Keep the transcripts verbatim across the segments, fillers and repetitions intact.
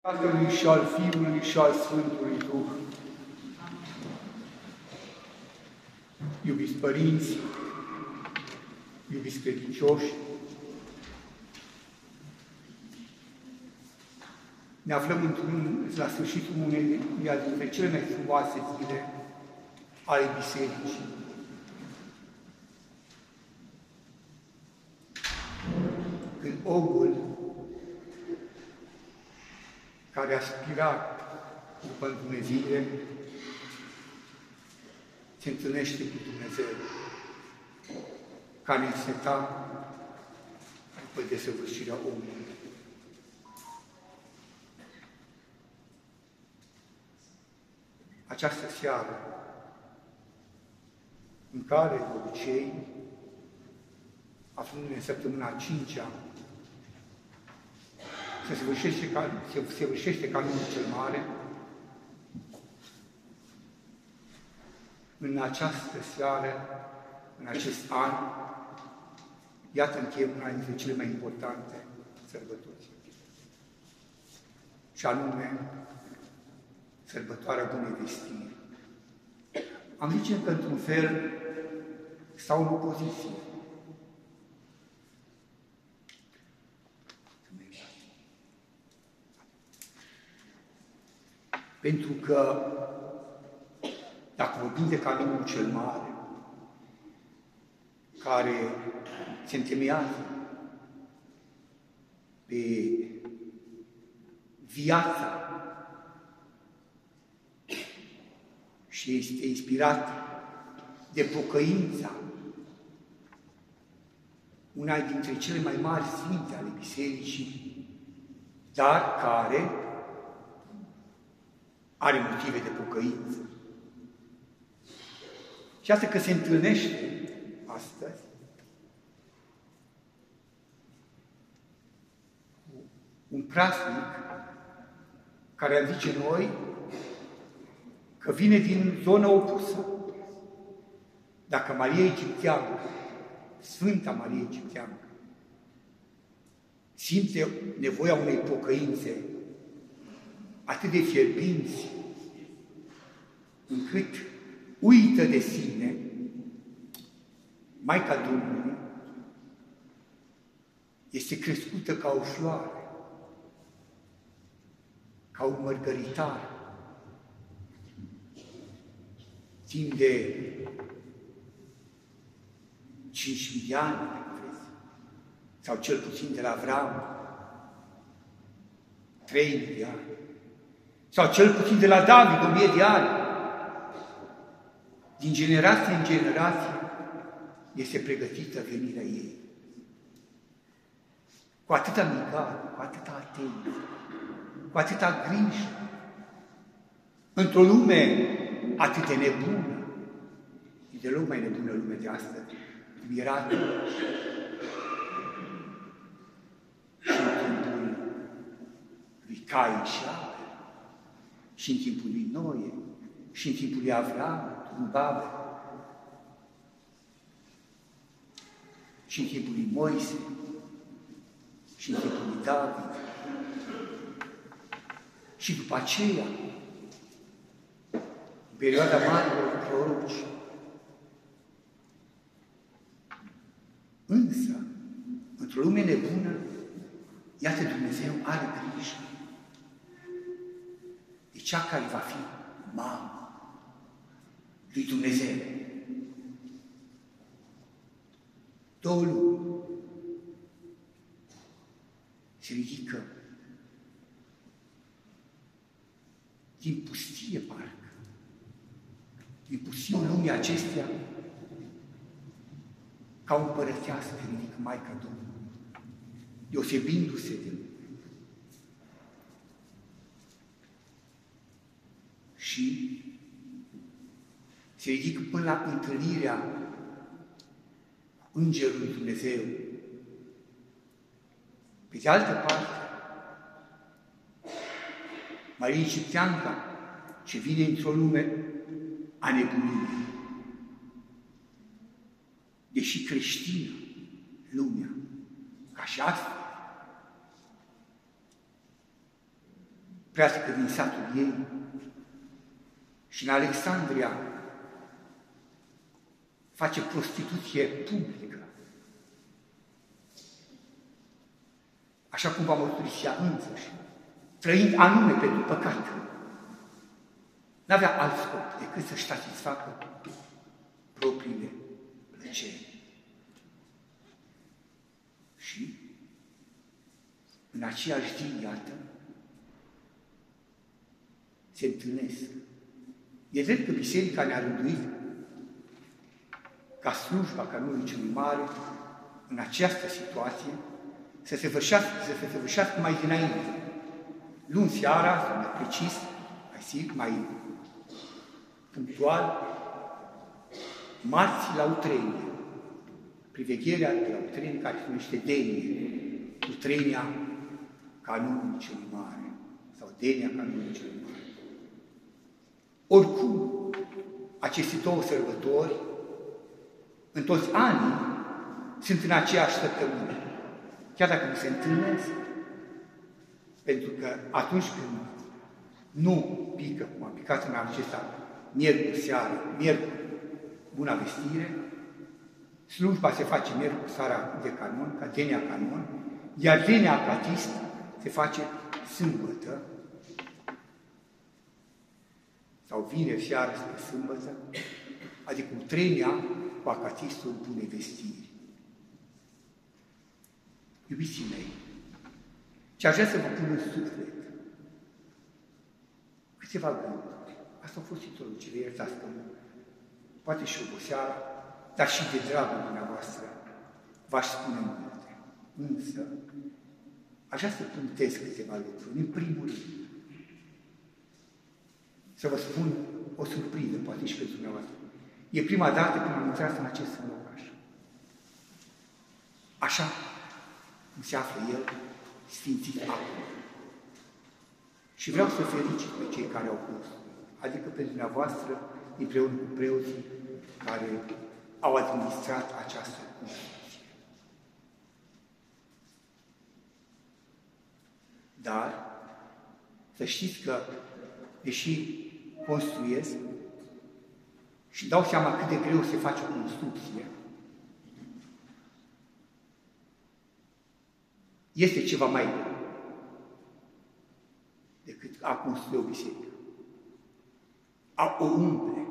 Tatălui și al Fiului și al Sfântului Duh. Iubiți părinți, iubiți credincioși, ne aflăm într-un, la sfârșitul unei dintre cele mai frumoase zile ale Bisericii. Când omul care aspira după Dumnezeire se întâlnește cu Dumnezeu, care înseta după desăvârșirea omului. Această seară, în care, de obicei, aflându-ne în săptămâna a cincea, se săvârșește ca, se săvârșește Canonul cel Mare, în această seară, în acest an, iată încheiem una dintre cele mai importante sărbători. Și anume, sărbătoarea Bunei Vestiri. Am zice că, într-un fel, stau în opoziție. Pentru că, dacă vorbim de Canonul cel Mare, care se întemeiază pe viața și este inspirat de pocăința, una dintre cele mai mari sfinte ale Bisericii, dar care are motive de pocăință. Și asta că se întâlnește astăzi cu un praznic care am zice noi că vine din zona opusă. Dacă Maria Egipteancă, Sfânta Maria Egipteancă, simte nevoia unei pocăințe atât de fierbinți, încât uită de sine, Maica Domnului este crescută ca o floare, ca un mărgăritar, timp de cinci mii de ani, dacă vreți, sau cel puțin de la Avram, trei mii de ani, sau cel puțin de la David, o mie de ani. Din generație în generație este pregătită venirea ei. Cu atâta migare, cu atâta atenție, cu atâta grijă, într-o lume atât de nebună, e deloc mai nebună lumea de astăzi, mirată și în timpul lui Cain și Abel, și în timpul lui Noe, și în timpul lui Avram, în Babel, și în timpul lui Moise, și în timpul lui David, și după aceea, în perioada marilor proroci. Însă, într-o lume nebună, iată, Dumnezeu are grijă de cea care va fi mamă lui Dumnezeu. Două lucruri se ridică din pustie, parcă, din pustiul lumii acestea, ca o împărăteasă se ridică Maica Domnului, deosebindu-se de lume. Și se ridică până la întâlnirea Îngerului Dumnezeu. Pe de altă parte, Maria Egipteanca, ce vine într-o lume a nebuniei, deși creștină lumea, ca și astăzi, pleacă din satul ei și în Alexandria face prostituție publică. Așa cum va mărturisi ea însăși, trăind anume pentru păcat. N-avea alt scop decât să-și satisfacă propriile plăceri. Și în aceeași zi, iată, se întâlnesc. E drept că Biserica ne-a rânduit ca slujba canonului celui mare, în această situație, să se vășească, să se vășească mai dinainte. Luni seara, sau mai precis, mai sigur, mai punctual, marți la utrenie. Privegherea de la utrenie, care se numește denie, utrenia canonului celui mare, sau denia canonului celui mare. Oricum, aceste două sărbători, în toți anii, sunt în aceeași săptămână. Chiar dacă nu se întâlnesc, pentru că atunci când nu pică, cum a picat în acesta, miercuri seara, miercuri, Buna Vestire, slujba se face miercuri seara de canon, ca denia canon, iar denia acatist se face sâmbătă, sau vineri seara spre sâmbătă, adică utrenia cu acatistul Bunei Vestiri. Iubiții mei, ce aș vrea să vă pun în suflet, câteva gânduri. Asta a fost introducere, iertați-mă, poate și oboseala, dar și de dragul dumneavoastră v-aș spune multe. Însă, aș vrea să punctez câteva lucruri. În primul rând, să vă spun o surpriză, poate și pentru dumneavoastră. E prima dată când am intrat în acest locaș. Așa cum se află el, sfințit acum. Și vreau să felicit pe cei care au pus, adică pe dumneavoastră, împreună cu preoții care au administrat această construcție. Dar, să știți că, deși construiesc și dau seama cât de greu se face o construcție, este ceva mai greu decât a construi o biserică. A o umple.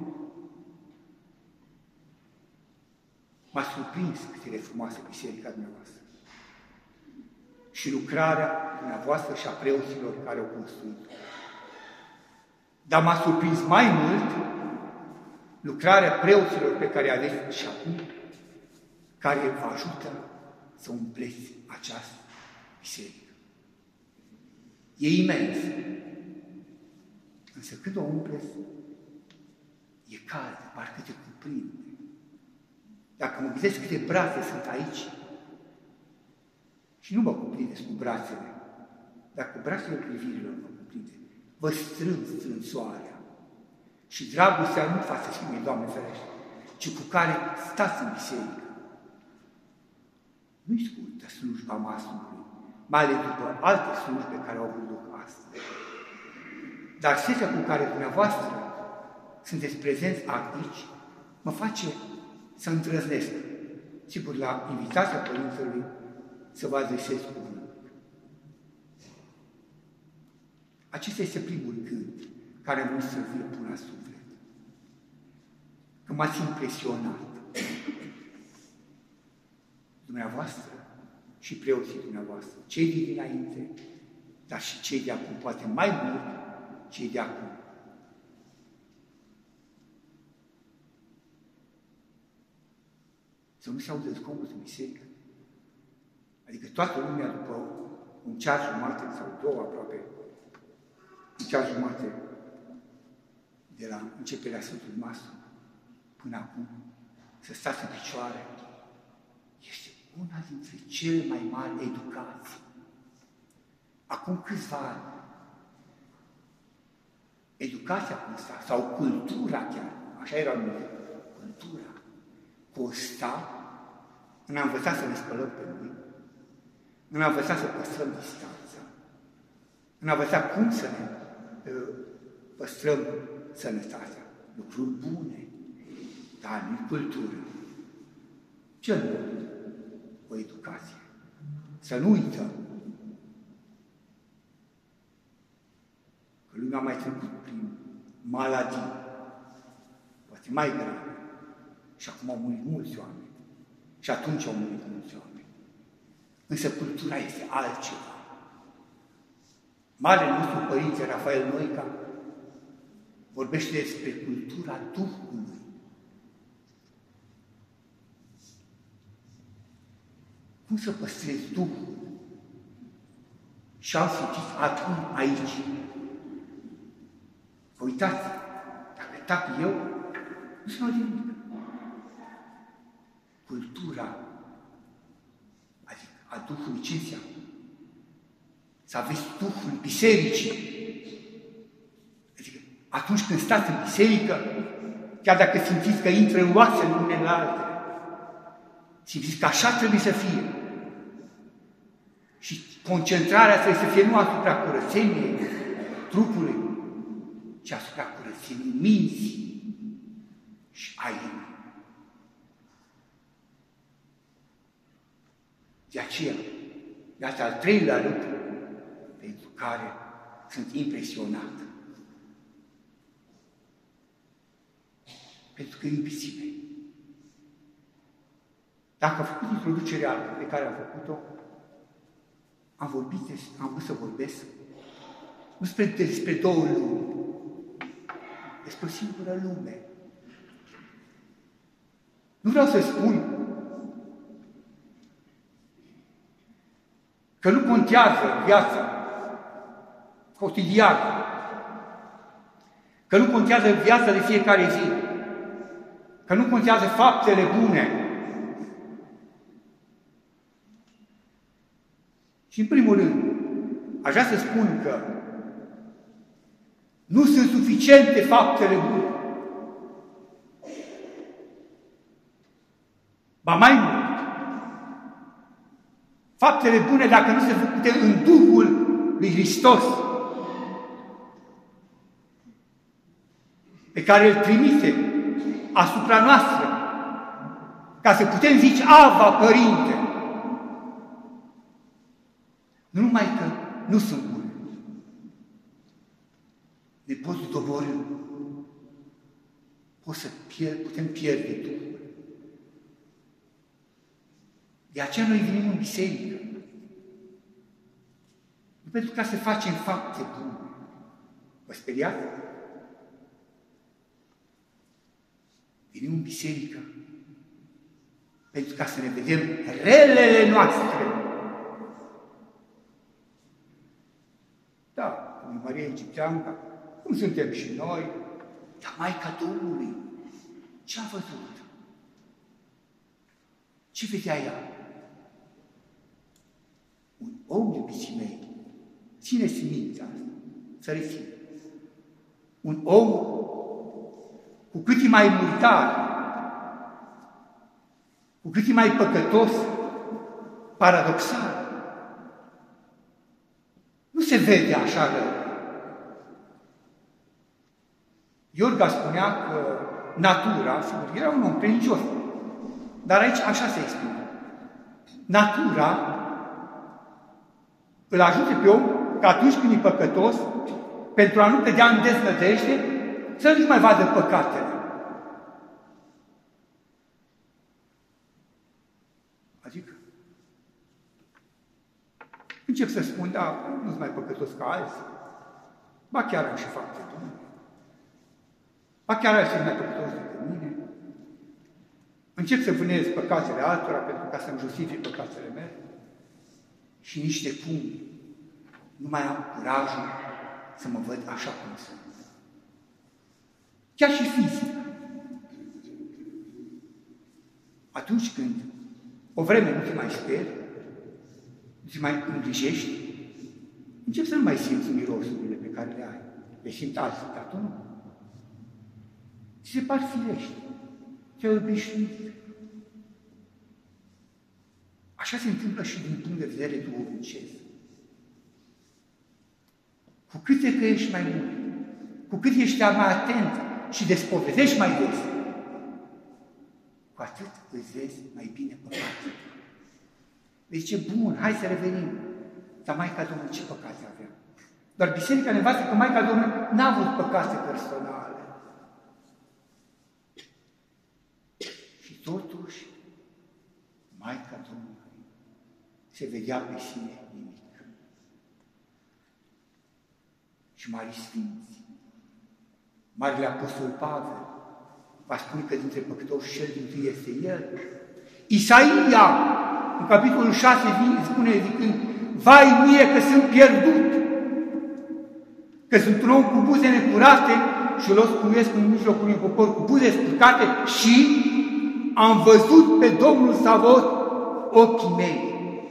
M-a surprins cât de frumoasă biserica dumneavoastră. Și lucrarea dumneavoastră și a preoților care au construit-o. Dar m-a surprins mai mult lucrarea preoților pe care aveți și acum, care vă ajută să umpleți această biserică. E imens. Însă când o umpleți, e cald, parcă te cuprinde. Dacă mă gândesc câte brațe sunt aici, și nu mă cuprindeți cu brațele, dar cu brațele privirilor mă cuprinde, vă strâng strânsoarea și dragostea nu față și mie, Doamne ferește, ci cu care stați în biserică. Nu-i scurtă slujba masului, mai ales după alte slujbe care au avut loc astăzi. Dar setea cu care dumneavoastră sunteți prezenți aici, mă face să îndrăznesc, sigur, la invitația Părintelui, să vă adresez cuvântul. Acesta este primul gând care am vrut să vi-l pun la suflet. Că m-ați impresionat. Dumneavoastră și preoții dumneavoastră, cei din dinainte, dar și cei de acum, poate mai mult cei de acum. Să nu se audă zgomot în biserică. Adică toată lumea, după un ceas jumate sau două aproape, un ceas jumate de la începerea Sfântului Maslu până acum, să stați în picioare, este una dintre cele mai mari educații. Acum câțiva ani, educația cum sta, sau cultura chiar, așa era numită, cultura, costa în a învăța să ne spălăm pe noi, în a învăța să păstrăm distanța, în a învăța cum să ne uh, păstrăm sănătatea. Lucruri bune, dar nu cultură. Cel mult, o educație. Să nu uităm că lumea a mai trecut prin maladii, poate mai grave, și acum au murit mulți oameni. Și atunci au murit mulți oameni. Însă cultura este altceva. Marele nostru Părinte Rafael Noica vorbește despre cultura Duhului. Cum să păstrezi Duhul? Și am citit acum aici. Că uitați, dacă tac eu, nu se mai nimic. Cultura, adică a Duhului, ce înseamnă? Să aveți Duhul bisericii. Adică atunci când stați în biserică, chiar dacă simțiți că intră în oasele unele la altele, simțiți că așa trebuie să fie. Și concentrarea trebuie să fie nu asupra curățeniei trupului, ci asupra curățeniei minții și a inimii. De aceea, iată al treilea lucru pentru care sunt impresionat. Pentru că, iubiții mei, dacă am făcut introducerea pe care am făcut-o, am vorbit, am vrut să vorbesc nu despre, despre două lumi, despre o singură lume. Nu vreau să spun că nu contează viața cotidiană, că nu contează viața de fiecare zi, că nu contează faptele bune. Și în primul rând, aș vrea să spun că nu sunt suficiente faptele bune. Ba mai mult, faptele bune, dacă nu se făcute în Duhul lui Hristos, pe care îl trimite asupra noastră, ca să putem zice, Ava, Părinte, nu numai că nu sunt bune, ne pot doborî, pot să pierd, putem pierde Duhul. De aceea noi venim în biserică, nu pentru ca să facem fapte bune. Vă speriați? Venim în biserică pentru ca să ne vedem relele noastre. Da, cum Maria Egipteanca, cum suntem și noi, dar Maica Domnului, ce a văzut? Ce vedea ea? Un om, iubiții mei, țineți minte asta, să rețin. Un om cu cât e mai murdar, cu cât e mai păcătos, paradoxal, nu se vede așa rău. Iorga spunea că natura, sigur, era un om credincios, dar aici așa se explică. Natura îl ajută pe om că atunci când e păcătos, pentru a nu cădea în deznădejde, să nu mai vadă păcatele. Adică, încep să spun, da, nu-s mai păcătos ca alții, ba chiar am și fapte bune, ba chiar alții sunt mai păcătos decât mine. Încep să vânez păcatele altora pentru ca să-mi justific păcatele mele și nici de cum nu mai am curajul să mă văd așa cum sunt. Chiar și fizic. Atunci când o vreme nu te mai speri, nu te mai îngrijești, încep să nu mai simți mirosurile pe care le ai. Le simt alții, dar tu nu. Ți se par firești. Te-ai obișnuit. Așa se întâmplă și din punct de vedere duhovnicesc. cu cât te căiești mai mult, cu cât ești mai atent și despovedești mai des, cu atât îți vezi mai bine păcatul. Deci ce bun, hai să revenim. Dar Maica Domnului ce păcate avea? Doar biserica ne învață că Maica Domnului n-a avut păcate personale. Și totuși, Maica Domnului se vedea pe sine nimic. Și Marii Sfinți, Marele Apostol Pavel, va spune că dintre păcătoși cel dintâi este el. Isaia, în capitolul șase, spune zicând, vai mie că sunt pierdut, că sunt un om cu buze necurate și l-o scuiesc în mijlocul unui popor cu buze spurcate și am văzut pe Domnul Sabaoth ochii mei.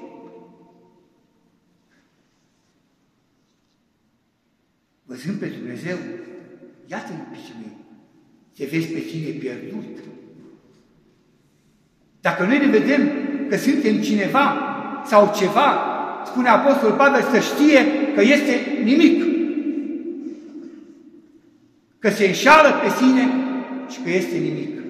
Văzând pe Dumnezeu, iată, iubiții mei, te vezi pe tine pierdut. Dacă noi ne vedem că suntem cineva sau ceva, spune Apostolul Pavel, să știe că este nimic. Că se înșală pe sine și că este nimic.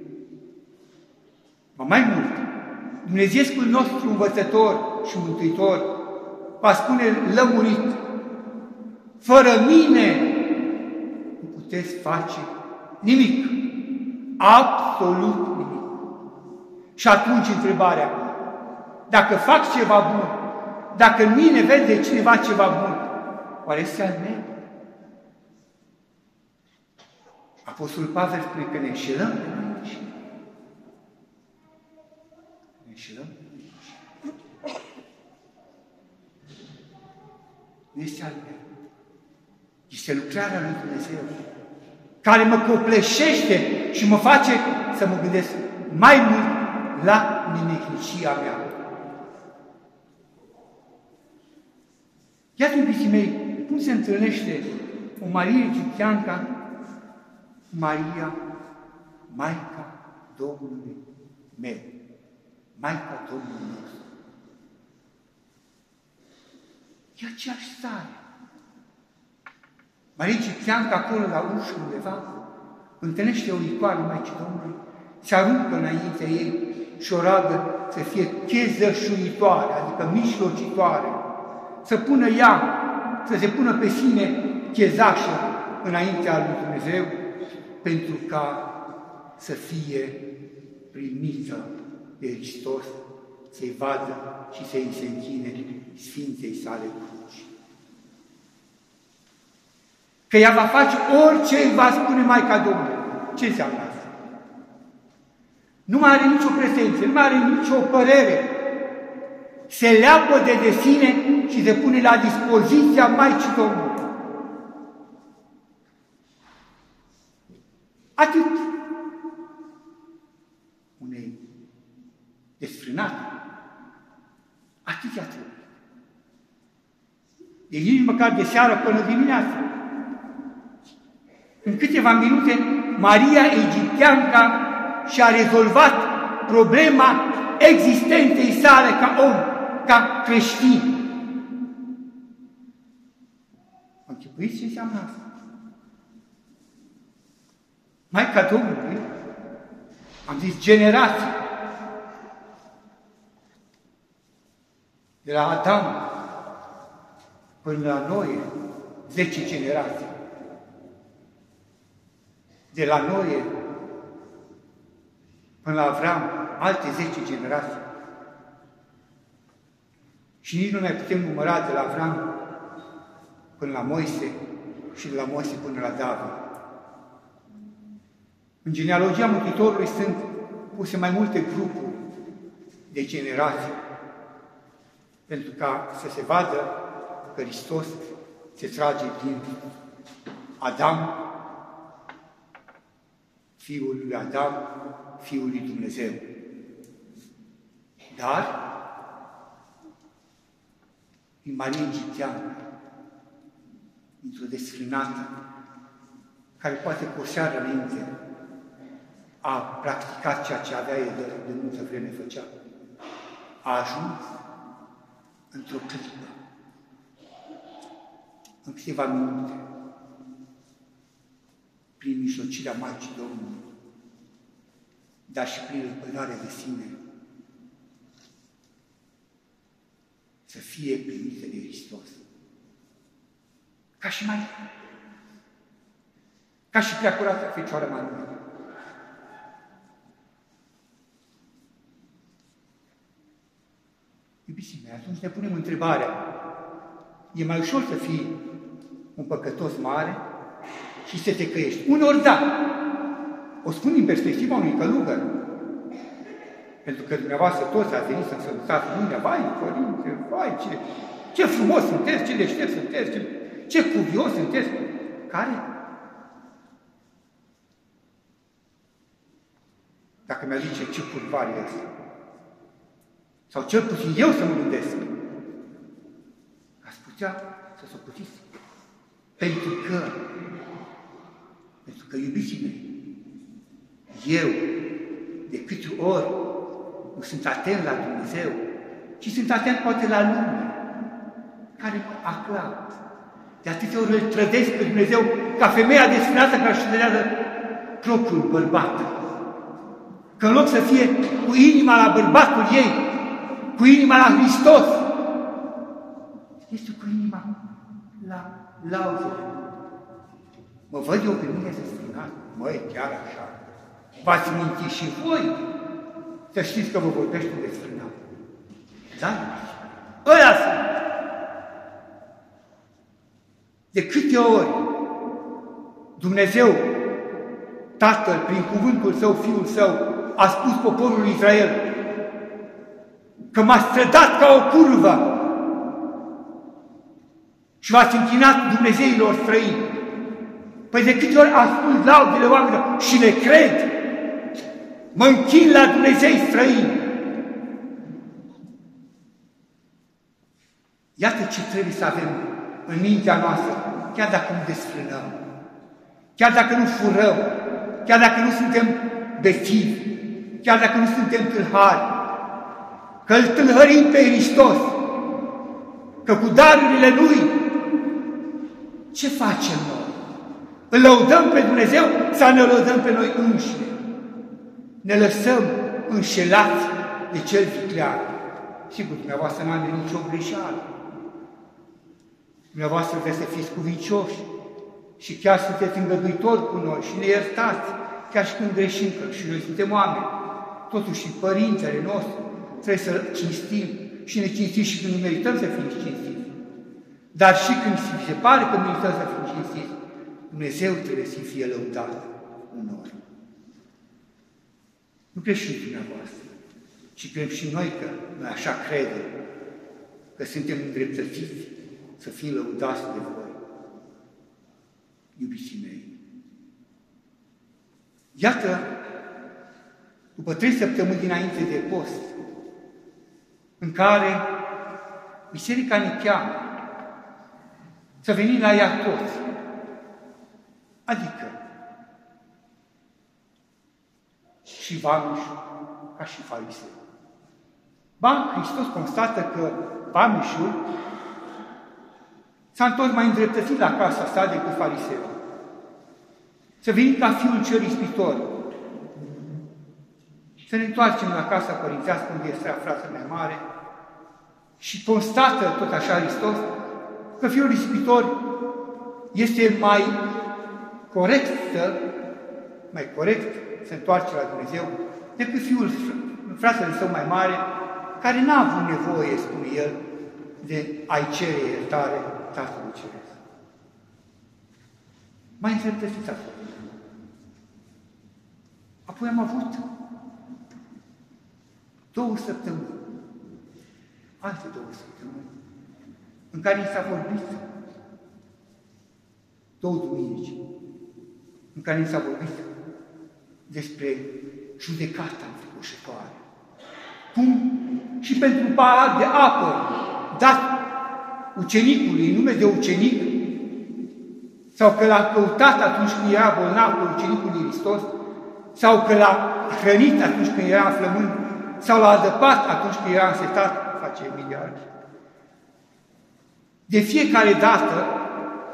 Mai mult, Dumnezeescul nostru învățător și mântuitor va spune lămurit, fără mine nu puteți face nimic, absolut nimic. Și atunci întrebarea, dacă fac ceva bun, dacă în mine vede cineva ceva bun, oare este al meu? Apostolul Pavel spune că ne înșelăm pe noi înșine. Ne înșelăm pe noi înșine. Nu este al meu. Este lucrarea lui Dumnezeu, care mă copleșește și mă face să mă gândesc mai mult la nimicnicia mea. Iată, iubiții mei, cum se întâlnește o Marie egipteancă, Maria, Maica Domnului meu, Maica Domnului nostru. E aceeași stare. Maria egipteancă acolo la ușă undeva, întâlnește o icoană Maicii Domnului, se aruncă înaintea ei și o roagă să fie chezășuitoare, adică mijlocitoare, să pună ea, să se pună pe sine chezașă înaintea lui Dumnezeu, pentru ca să fie primită de Hristos, să-i vadă și să-i se închine Sfinței sale cruci. Că ea va face orice îi va spune Maica Domnului. Ce înseamnă asta? Nu mai are nicio pretenție, nu mai are nicio părere. Se leapă de de sine și se pune la dispoziția Maicii Domnului. Atât. Unei desfrânate. Atât i-a trebuit. De nici măcar de seară până dimineața. În câteva minute, Maria egipteanca și-a rezolvat problema existenței sale ca om, ca creștin. Mă închipuiți ce înseamnă asta? Maica Domnului, am zis generații, de la Adam până la Noe, zece generații. De la Noe până la Avram, alte zece generații. Și nici nu mai putem număra de la Avram până la Moise și de la Moise până la David. În genealogia Mântuitorului sunt puse mai multe grupuri de generații, pentru ca să se vadă că Hristos se trage din Adam, fiul lui Adam, fiul lui Dumnezeu. Dar, din Maria egipteană, într-o desfrânată, care poate cu o seară înainte a practicat ceea ce avea el de, de multă vreme făcea, a ajuns într-o clipă, în câteva minute, prin mijlocirea Maicii Domnului, dar și prin răbdarea de sine, să fie primite de Hristos. Ca și mai, ca și Preacurată Fecioară Maria. Iubiții mei, atunci ne punem întrebarea, e mai ușor să fii un păcătos mare și să te căiești. Uneori da, o spun din perspectiva unui călugăr, pentru că dumneavoastră toți ați venit să-mi sărutați mâinea, vai, Părinte, vai, ce, ce frumos sunteți, ce deștept sunteți, ce, ce cuvios sunteți. Care? Dacă mi-ar zice ce curvar e ăsta, sau cel puțin eu să mă gândesc, ați putea să s-o puteți. Pentru că, pentru că, iubiții mei, eu, de câte ori nu sunt atent la Dumnezeu, ci sunt atent poate la lume, care mă aclamă. De atâtea ori îl trădesc pe Dumnezeu ca femeia desfrânată care își dădează propriul bărbat. Că în loc să fie cu inima la bărbatul ei, cu inima la Hristos, este cu inima la lauzele. Mă văd eu pe mine desfrânat? Măi, chiar așa. V-ați mintit și voi să știți că vă vorbește de desfrânat. Da? Ăia sunt. De câte ori Dumnezeu, Tatăl, prin cuvântul Său, Fiul Său, a spus poporului Israel că m-a strădat ca o curvă și v-ați închinat Dumnezeilor străini. Păi de câte ori ascult laudele oamenilor și le cred, mă închin la Dumnezei străini. Iată ce trebuie să avem în mintea noastră, chiar dacă nu desfrânăm, chiar dacă nu furăm, chiar dacă nu suntem bețivi, chiar dacă nu suntem tâlhari, că îl tâlhărim pe Hristos, că cu darurile Lui, ce facem noi? Îl lăudăm pe Dumnezeu sau ne lăudăm pe noi înșine? Ne lăsăm înșelați de cel viclean. Sigur, dumneavoastră n-am nicio greșeală. Dumneavoastră vreți să fiți cuvincioși și chiar sunteți îngăduitori cu noi și ne iertați, chiar și când greșim, că și noi suntem oameni. Totuși și părintele nostru trebuie să cinstim și ne cinstim și când nu merităm să fim cinstiți. Dar și când se pare că merităm să fim cinstiți, Dumnezeu trebuie să fie lăudat în noi. Nu greșim dumneavoastră, ci credem și noi că noi așa credem, că suntem îndreptățiți să fim lăudați de voi. Iubiții mei, iată, după trei săptămâni dinainte de post, în care Biserica ne cheamă să venim la ea toți, adică și vameși ca și farisei. Ba, Hristos constată că vameșul s-a întors mai îndreptățit la casa sa decât fariseul. Să venim ca fiul cel ispitor. Să ne întoarcem la casa părințească unde este fratele mai mare și constată tot așa Hristos că fiul ispitor este mai corect să, mai corect să întoarce la Dumnezeu decât fiul, fratele său mai mare, care n-a avut nevoie, spune el, de a-i cere iertare Tatălui Ceresc. Mai îndreptățiți acolo. Apoi am avut două săptămâni, alte două săptămâni, în care i s-a vorbit, două duminici, în care i s-a vorbit despre judecata înfricoșătoare. Cum și pentru pahar de apă dat ucenicului în nume de ucenic, sau că l-a căutat atunci când era bolnav pe ucenicul lui Hristos, sau că l-a hrănit atunci când era flămând, sau l-a adăpat atunci când era însetat, face miliarde. De fiecare dată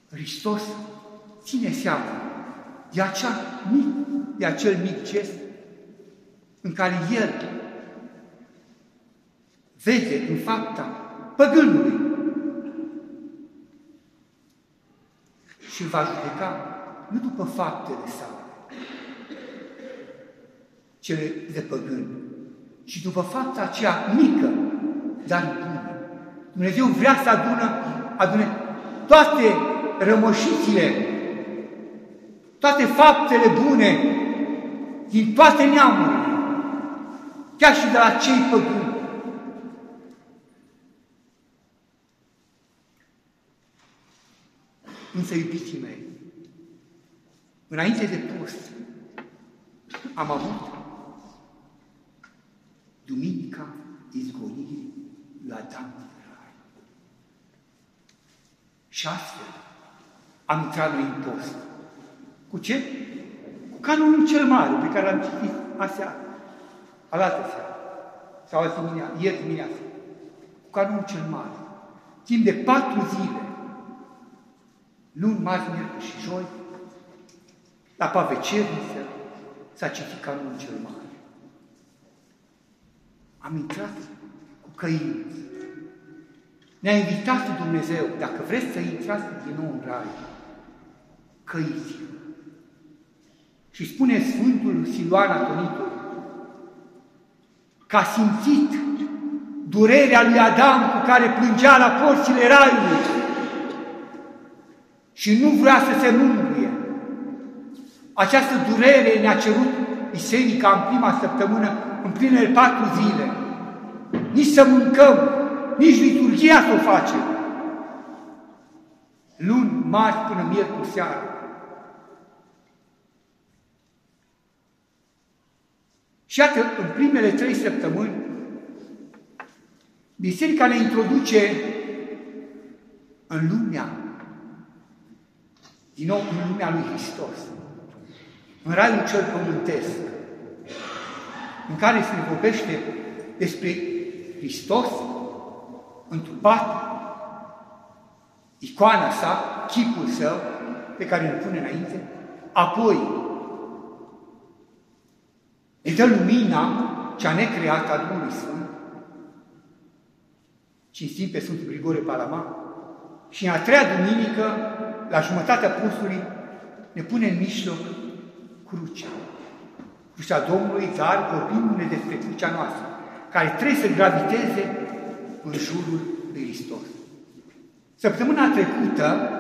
Hristos ține seama de, acea mic, de acel mic gest în care El vede în fapta păgânului și îl va judeca nu după faptele sale, cele de păgân, ci după fapta aceea mică, dar bună. Dumnezeu vrea să adună, adune toate rămășițile, toate faptele bune din toate neamurile, chiar și de la cei păgâni. Însă, iubiții mei, înainte de post, am avut Duminica Izgonirii lui Adam din Rai. Și astfel am intrat noi în post. Cu ce? Cu canonul cel mare, pe care l-am citit aseară, alaltă seară, sau azi dimineață, ieri dimineață. Cu canonul cel mare. Timp de patru zile, luni, marți, miercuri și joi, la Pavecerniță s-a citit canonul cel mare. Am intrat cu căință. Ne-a invitat Dumnezeu, dacă vreți să intrați din nou în Rai, căiți-vă. Și spune Sfântul Siluan Atonitul că a simțit durerea lui Adam cu care plângea la porțile Raiului și nu vrea să se mângâie. Această durere ne-a cerut biserica în prima săptămână, în primele patru zile. Nici să mâncăm, nici liturghia să o facem. Luni, marți până miercuri seara. Și iată, în primele trei săptămâni, biserica ne introduce în lumea, din nou în lumea lui Hristos, în Raiul cel pământesc, în care se ne vorbește despre Hristos întrupat, icoana sa, chipul său, pe care îl pune înainte, apoi îi dă lumina cea necreată a Duhului Sfânt, cinstim pe Sfântul Grigore Palama, și în a treia duminică, la jumătatea postului, ne pune în mijloc crucea. Crucea Domnului, dar vorbim-ne despre crucea noastră, care trebuie să graviteze în jurul lui Hristos. Săptămâna trecută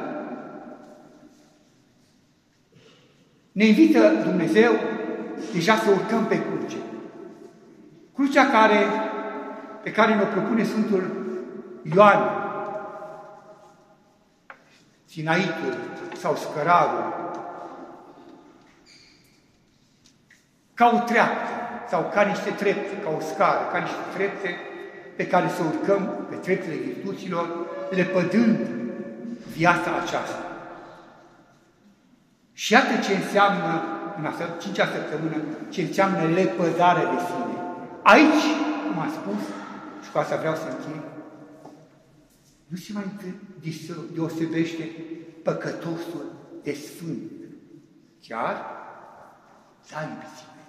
ne invită Dumnezeu deja să urcăm pe cruce. Crucea care, pe care ne-o propune Sfântul Ioan, Sinaitul sau Scărarul, ca o treaptă sau ca niște trepte, ca o scară, ca niște trepte pe care să urcăm pe treptele virtuților, lepădând viața aceasta. Și iată ce înseamnă, în a cincea săptămână, ce înseamnă lepădarea de sine. Aici, cum am spus, și cu asta vreau să închei, nu se mai deosebește păcătosul de sfânt. Chiar, da, iubiții mei,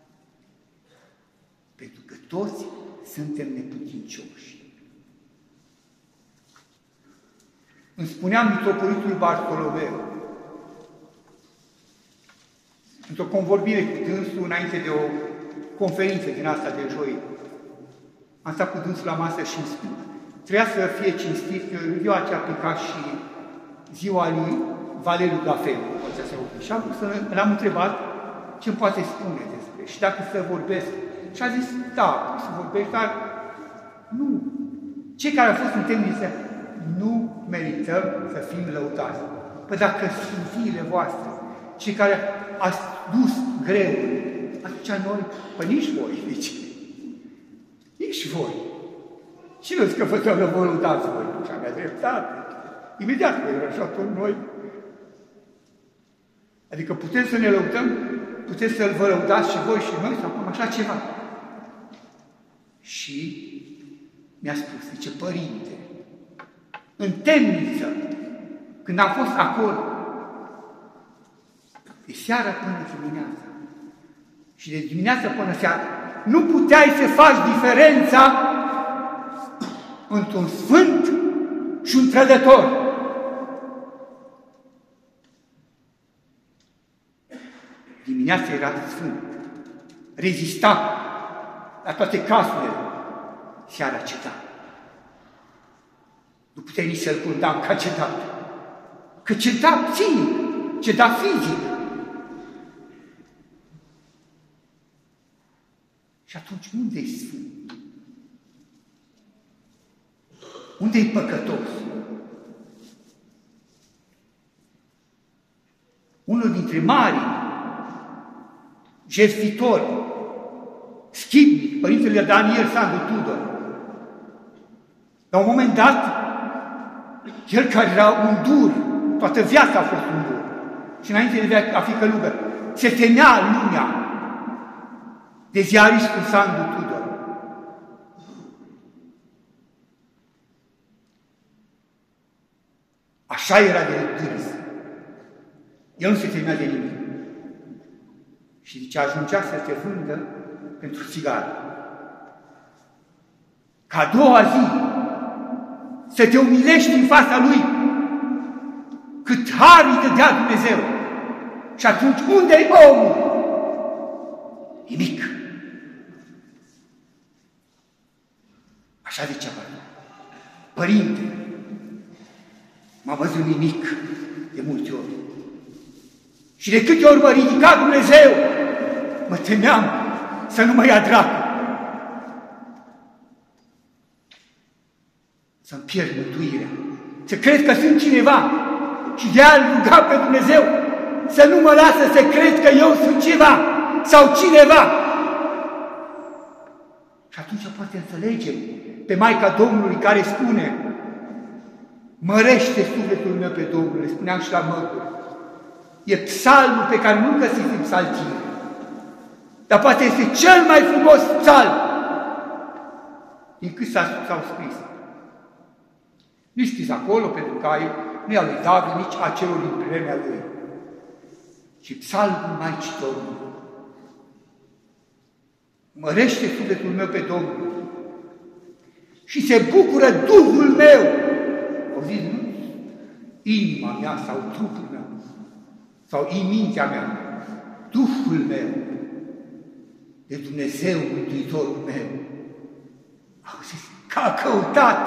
pentru că toți suntem neputincioși. Îmi spunea mitropolitul Bartolomeu, într-o convorbire cu dânsul, înainte de o conferință din asta de joi, am stat cu dânsul la masă și îmi spune, trebuia să fie cinstit, că ziua aceea a picat și ziua lui Valeriu Gafel. Și am l-am întrebat ce îmi poate spune despre și dacă să vorbesc. Și a zis, da, să vorbești, dar nu. Cei care au fost în temniță, nu merităm să fim lăudați. Păi dacă sunt zilele voastre, cei care ați dus greu, atunci noi, păi nici voi, zice. Nici voi. Și nu zic că vă să vă lăudați voi, și avea dreptate. Imediat, că era așa tot noi. Adică putem să ne lăudăm, puteți să-l vă lăudați și voi și noi, sau cum așa ceva. Și mi-a spus, zice, părinte, în temniță, când am fost acolo, de seara până dimineața și de dimineața până seara, nu puteai să faci diferența între un sfânt și un trădător. Dimineața era sfânt, rezista la toate cazurile, seara ceta. Nu puteai nici să-l condamn ca cetat, că ceta psihic, ceta fizic. Și atunci unde-i sfânt? Unde-i păcătos? Unul dintre marii jertfitori, schimbic, Părintele Daniel Sandu Tudor, la un moment dat, el care era un dur, toată viața a fost un dur, și înainte de a fi călugăr, se temea lumea de ziaristul Sandu Tudor. Așa era de dârs. El nu se temea de nimic. Și zice, ajungea să te vândă pentru țigară. Ca a doua zi, să te umilești în fața lui, cât har îi dădea Dumnezeu. Și atunci, unde-i omul? Nimic. Așa zicea Părinte, m-a văzut nimic de multe ori. Și de câte ori mă ridica Dumnezeu, mă temeam să nu mă ia dracu. Să-mi pierd mântuirea, să cred că sunt cineva și de-aia ruga pe Dumnezeu să nu mă lasă să cred că eu sunt ceva sau cineva. Și atunci poate înțelegem pe Maica Domnului care spune: mărește sufletul meu pe Domnul, le spuneam și la mărguri. E psalmul pe care nu-l găsiți în psaltire, dar poate este cel mai frumos psalm din cât s-au scris. Nu scris acolo pentru că nu e al lui David, nici a celor din vremea lui, ci psalmul Maicii Domnului. Mărește sufletul meu pe Domnul și se bucură Duhul meu. O zis, nu? Inima mea sau trupul meu sau mintea mea, Duhul meu, de Dumnezeu Mântuitorul meu. Auziți, că a căutat,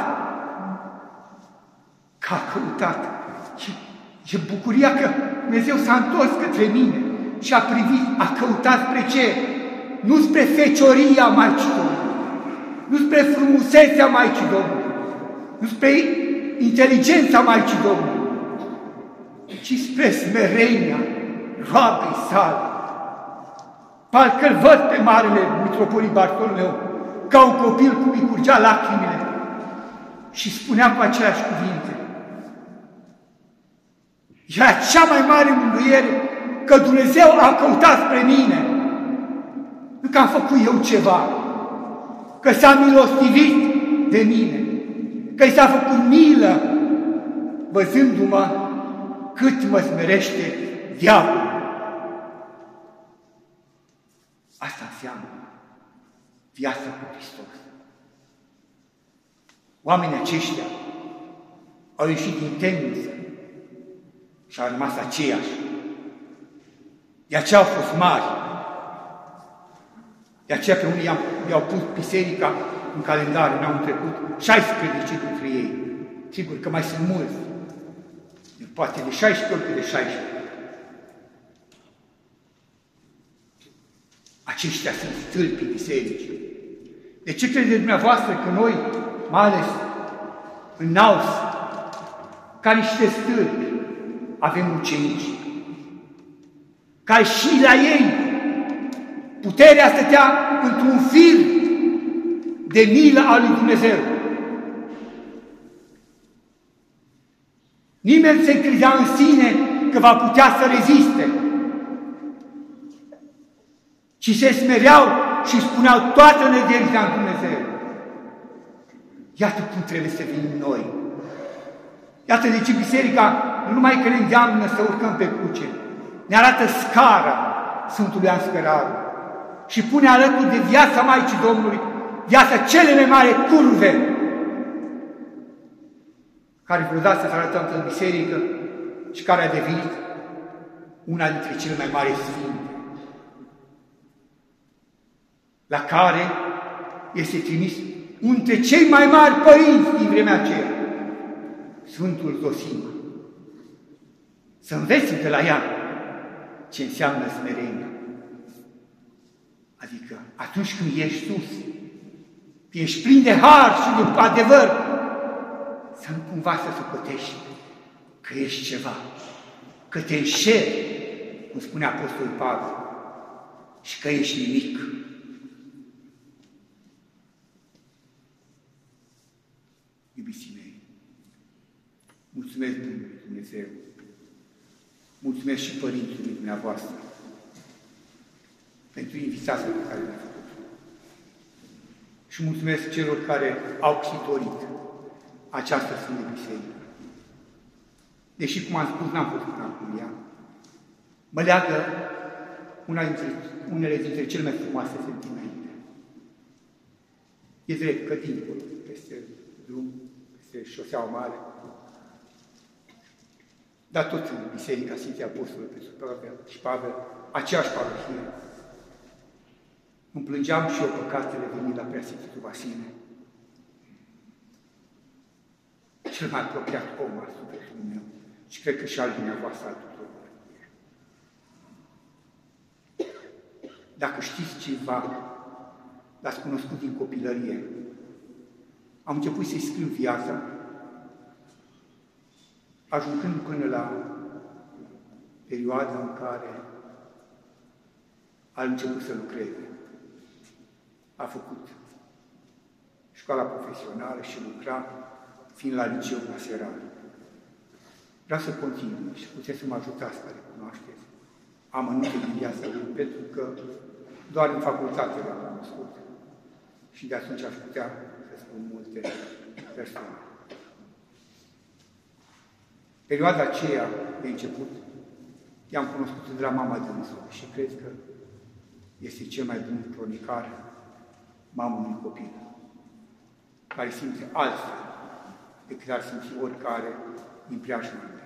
că a căutat. Și e bucuria că Dumnezeu s-a întors către mine și a privit, a căutat spre ce? Nu spre fecioria Maicii Domnului, nu spre frumusețea Maicii Domnului, nu spre inteligența Maicii Domnului, ci spre smerenia roabei sale. Parcă-l văd pe marele mitropolit Bartolomeu, ca un copil cum îi curgea lacrimile și spunea cu aceleași cuvinte: era cea mai mare mângâiere că Dumnezeu a căutat spre mine. Nu că am făcut eu ceva, că s-a milostivit de mine, că i s-a făcut milă, văzându-mă cât mă smerește diavolul. Asta înseamnă viața cu Hristos. Oamenii aceștia au ieșit din temniță și au rămas aceiași. De aceea au fost mari. De aceea pe unii i-au pus biserica în calendar, ne-au trecut șaisprezece dintre ei. Sigur că mai sunt mulți. Poate de șaisprezece ori de șaisprezece. Aceștia sunt stâlpii bisericii. De ce credeți dumneavoastră că noi, mai ales în Naus, ca niște stâlpi, avem ucenici? Ca și la ei, puterea stătea într-un fir de milă al lui Dumnezeu. Nimeni se credea în sine că va putea să reziste, ci se smereau și spuneau toată nădejdea în Dumnezeu. Iată cum trebuie să venim noi. Iată de ce biserica nu numai că ne îndeamnă să urcăm pe cruce, ne arată scara Sfântului Anscăraru și pune alături de viața Maicii Domnului, viața cele mai mari curve, care vreodată s-a arătat în biserică și care a devenit una dintre cele mai mari sfinte, la care este trimis unul dintre cei mai mari părinți din vremea aceea, Sfântul Zosima, să înveți de la ea ce înseamnă smerenia. Adică atunci când ești sus, ești plin de har și de adevăr, să nu cumva să socotești că ești ceva, că te înșeli, cum spune Apostolul Pavel, și că ești nimic. Iubiții mei, mulțumesc Bunului Dumnezeu, mulțumesc și Părintului dumneavoastră pentru invitația pe care mi-a făcut. Și mulțumesc celor care au ctitorit această Sfântă Biserică. Deși, cum am spus, n-am fost până acum ea, mă leagă una dintre, unele dintre cele mai frumoase sentimente. E drept că dincolo, peste drum, peste șoseaua mare, dar tot în Biserica Sfintei Apostolului Petru Pavel și Pavel, aceeași parohie, îmi plângeam și eu păcatele venind la Preasfințitul Vasile, cel mai apropiat om al sufletului meu și cred că și al dumneavoastră al tuturor. Dacă știți ceva, l-ați cunoscut din copilărie, am început să-i scriu viața, ajungând până la perioada în care a început să lucreze. A făcut școala profesională și lucra, fiind la liceu la Seral. Vreau să continui și puteți să mă ajutați să recunoașteți amănunte din viața lui, pentru că doar în facultate l-am cunoscut și de atunci aș putea să spun multe persoane. Perioada aceea de început i-am cunoscut de la mama dânsului și cred că este cel mai bun cronicar mamă unui copil, care simte altfel decât ar simți oricare din preajma mea.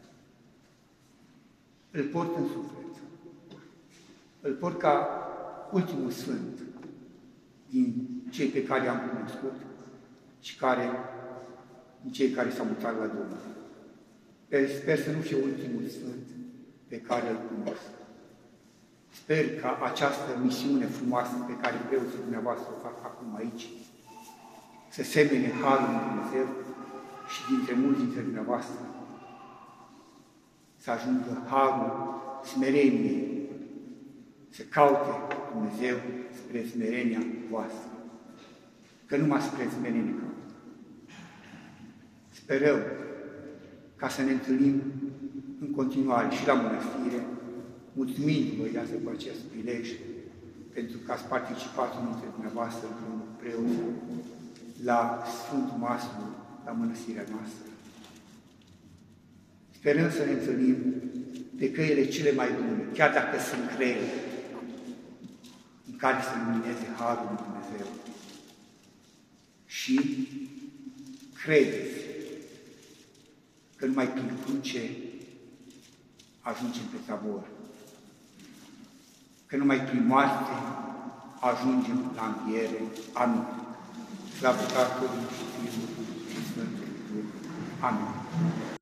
Îl port în suflet. Îl port ca ultimul sfânt din cei pe care i-am cunoscut și care, din cei care s-au mutat la Domnul. Sper să nu fie ultimul sfânt pe care îl cunosc. Sper ca această misiune frumoasă pe care vreau să dumneavoastră o fac acum aici, să semene Harul lui Dumnezeu și dintre mulți dintre dumneavoastră să ajungă Harul smereniei, să caute Dumnezeu spre smerenia voastră, că numai spre smerenie caută. Sperăm ca să ne întâlnim în continuare și la mănăstire, mulțumindu-vă, iată, cu acest prilej, pentru că ați participat unul dintre dumneavoastră împreună cu preoții la Sfântul Maslu, la mănăstirea noastră. Sperăm să ne întâlnim pe căile cele mai bune, chiar dacă sunt grele, în care să lumineze Harul lui Dumnezeu. Și credeți că numai prin cruce ajungem pe Tabor, că numai prin moarte ajungem la înviere. Amin. Slavă Tatălui și Fiului și Sfântului Duh. Amin.